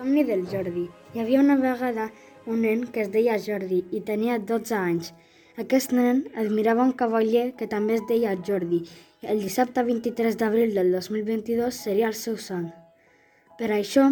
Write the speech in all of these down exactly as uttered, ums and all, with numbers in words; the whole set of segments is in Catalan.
somni del Jordi. Hi havia una vegada un nen que es deia Jordi i tenia dotze anys. Aquest nen admirava un cavaller que també es deia Jordi. El dissabte vint-i-tres d'abril del dos mil vint-i-dos seria el seu sant. Per això,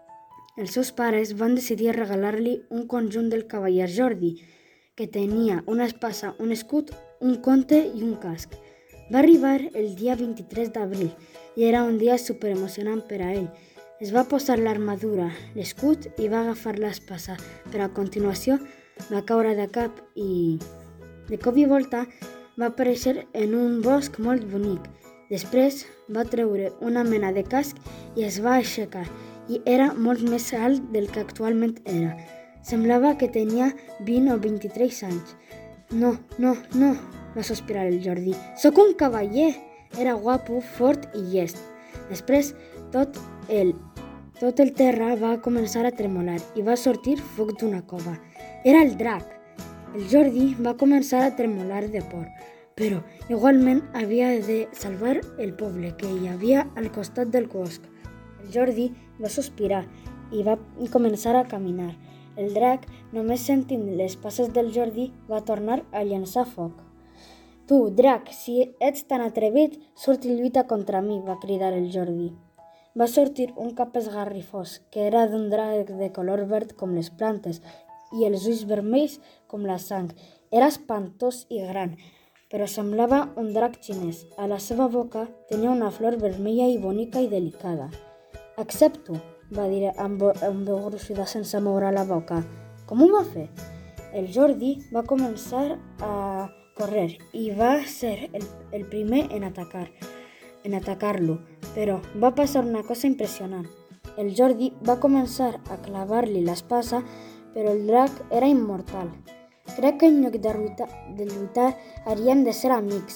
els seus pares van decidir regalar-li un conjunt del cavaller Jordi, que tenia una espasa, un escut, un conte i un casc. Va arribar el dia vint-i-tres d'abril i era un dia superemocionant per a ell. Es va posar l'armadura, l'escut i va agafar l'espasa, però a continuació va caure de cap i, de cop i volta, va aparèixer en un bosc molt bonic. Després va treure una mena de casc i es va aixecar, i era molt més alt del que actualment era. Semblava que tenia vint o vint-i-tres anys. No, no, no, va sospirar el Jordi. Soc un cavaller! Era guapo, fort i llest. Després, tot el, tot el terra va començar a tremolar i va sortir foc d'una cova. Era el drac. El Jordi va començar a tremolar de por, però igualment havia de salvar el poble que hi havia al costat del bosc. El Jordi va sospirar i va començar a caminar. El drac, només sentint les passes del Jordi, va tornar a llançar foc. Tu, drac, si ets tan atrevit, surt i lluita contra mi, va cridar el Jordi. Va sortir un cap esgarrifós, que era d'un drac de color verd com les plantes i els ulls vermells com la sang. Era espantós i gran, però semblava un drac xinès. A la seva boca tenia una flor vermella i bonica i delicada. Accepto, va dir amb veu gruixuda sense moure la boca. Com ho va fer? El Jordi va començar a correr i va ser el, el primer en atacar, en atacar-lo, però va passar una cosa impressionant. El Jordi va començar a clavar-li l'espasa, però el drac era immortal. Crec que en lloc de lluitar, de lluitar hauríem de ser amics,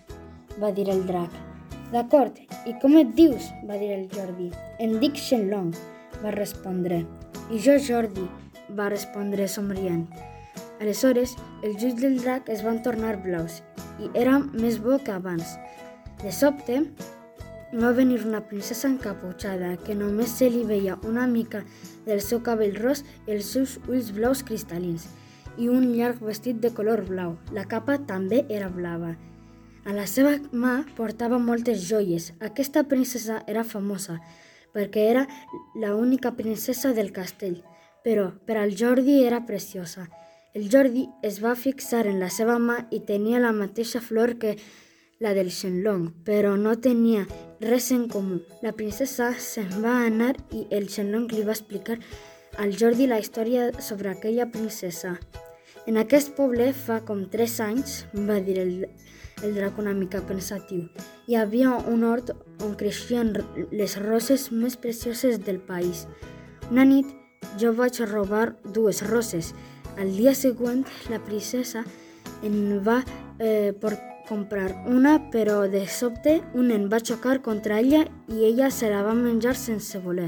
va dir el drac. D'acord, i com et dius? Va dir el Jordi. Em dic Shenlong, va respondre. I jo Jordi, va respondre somrient. Aleshores, els ulls del drac es van tornar blaus i era més bo que abans. De sobte, va venir una princesa encaputxada que només se li veia una mica del seu cabell ros i els seus ulls blaus cristal·lins i un llarg vestit de color blau. La capa també era blava. A la seva mà portava moltes joies. Aquesta princesa era famosa perquè era l'única princesa del castell, però per al Jordi era preciosa. El Jordi es va fixar en la seva mà i tenia la mateixa flor que la del Shenlong, però no tenia res en comú. La princesa se'n va anar i el Shenlong li va explicar al Jordi la història sobre aquella princesa. En aquest poble, fa com tres anys, va dir el, el drac una mica pensatiu, hi havia un hort on creixien les roses més precioses del país. Una nit jo vaig robar dues roses. Al dia següent, la princesa en va eh, por comprar una, però de sobte un nen va xocar contra ella i ella se la va menjar sense voler.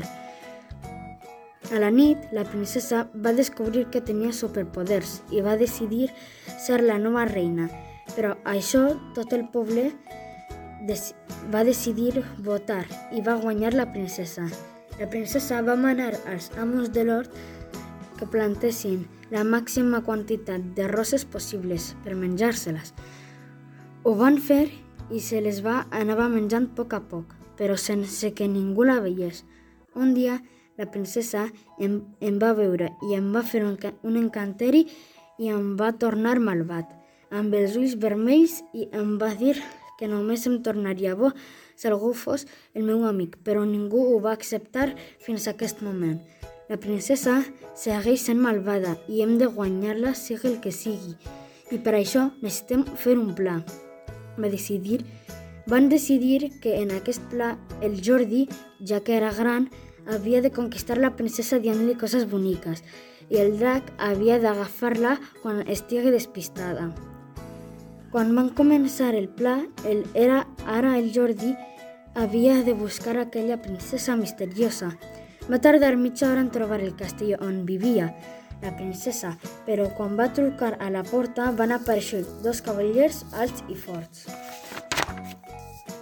A la nit, la princesa va descobrir que tenia superpoders i va decidir ser la nova reina. Però això tot el poble des- va decidir votar i va guanyar la princesa. La princesa va manar als amos de l'hort que plantessin la màxima quantitat de roses possibles per menjar-se-les. Ho van fer i se les va anar menjant a poc a poc, però sense que ningú la veiés. Un dia, la princesa em, em va veure i em va fer un, un encanteri i em va tornar malvat, amb els ulls vermells, i em va dir que només em tornaria bo si algú fos el meu amic, però ningú ho va acceptar fins a aquest moment. La princesa segueix sent malvada i hem de guanyar-la sigui el que sigui, i per això necessitem fer un pla. Va decidir, van decidir que en aquest pla el Jordi, ja que era gran, havia de conquistar la princesa dient-li coses boniques i el drac havia d'agafar-la quan estigui despistada. Quan van començar el pla, el, era ara el Jordi havia de buscar aquella princesa misteriosa. Va tardar mitja hora en trobar el castell on vivia la princesa, però quan va trucar a la porta van aparèixer dos cavallers alts i forts.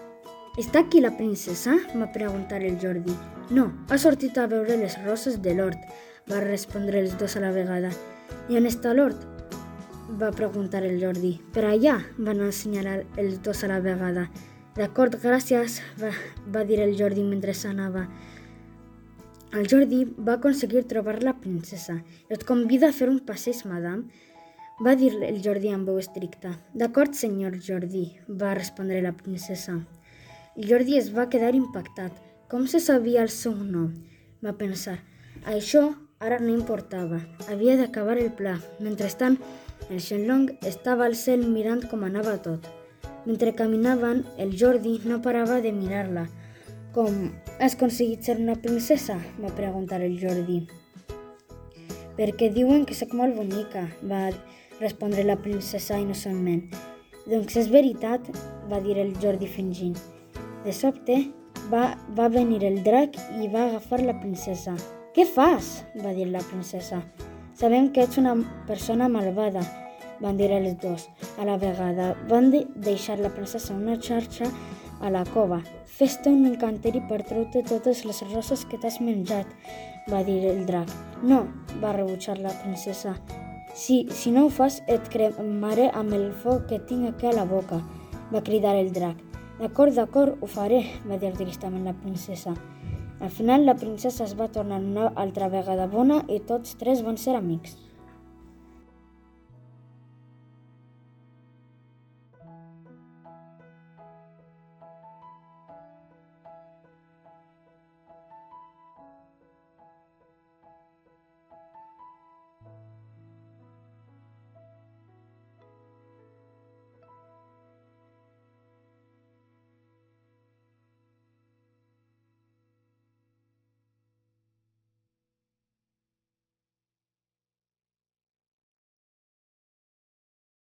«Està aquí la princesa?», va preguntar el Jordi. «No, ha sortit a veure les roses de l'hort», va respondre els dos a la vegada. «I on està l'hort?», va preguntar el Jordi. «Per allà», van assenyalar els dos a la vegada. «D'acord, gràcies», va, va dir el Jordi mentre s'anava. El Jordi va aconseguir trobar la princesa. «Et convido a fer un passeig, madame», va dir el Jordi amb veu estricta. «D'acord, senyor Jordi», va respondre la princesa. El Jordi es va quedar impactat. Com se sabia el seu nom? Va pensar. Això ara no importava. Havia d'acabar el pla. Mentrestant, el Shenlong estava al cel mirant com anava tot. Mentre caminaven, el Jordi no parava de mirar-la. «Com has aconseguit ser una princesa?», va preguntar el Jordi. «Perquè diuen que sóc molt bonica», va respondre la princesa innocentment. «Doncs és veritat», va dir el Jordi fingint. De sobte, va, va venir el drac i va agafar la princesa. «Què fas?», va dir la princesa. «Sabem que ets una persona malvada», van dir els dos. A la vegada van de deixar la princesa una xarxa a la cova. «Fes-te un encanteri per treure totes les roses que t'has menjat», va dir el drac. «No», va rebutjar la princesa. Si, si no ho fas, et cremaré amb el foc que tinc aquí a la boca», va cridar el drac. «D'acord, d'acord, ho faré», va dir tristament la princesa. Al final, la princesa es va tornar una altra vegada bona i tots tres van ser amics.